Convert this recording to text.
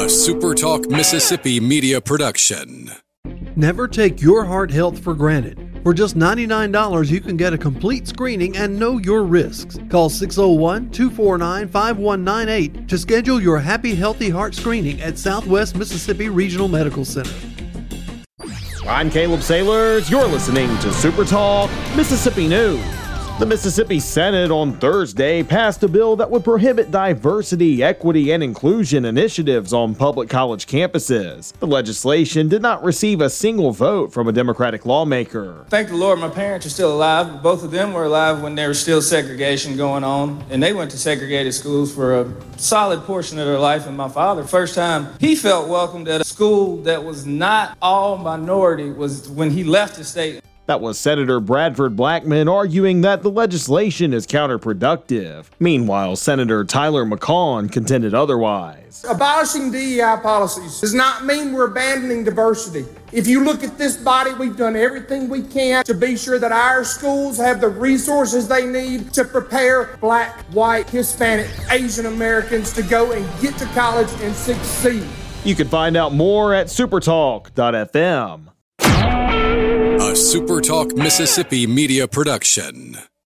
A SuperTalk Mississippi media production. Never take your heart health for granted. For just $99, you can get a complete screening and know your risks. Call 601-249-5198 to schedule your Happy Healthy Heart screening at Southwest Mississippi Regional Medical Center. I'm Caleb Sailors. You're listening to SuperTalk Mississippi News. The Mississippi Senate on Thursday passed a bill that would prohibit diversity, equity, and inclusion initiatives on public college campuses. The legislation did not receive a single vote from a Democratic lawmaker. Thank the Lord my parents are still alive. Both of them were alive when there was still segregation going on, and they went to segregated schools for a solid portion of their life. And my father, first time he felt welcomed at a school that was not all minority was when he left the state. That was Senator Bradford Blackman arguing that the legislation is counterproductive. Meanwhile, Senator Tyler McCaughan contended otherwise. Abolishing DEI policies does not mean we're abandoning diversity. If you look at this body, we've done everything we can to be sure that our schools have the resources they need to prepare Black, white, Hispanic, Asian Americans to go and get to college and succeed. You can find out more at supertalk.fm. A SuperTalk Mississippi media production.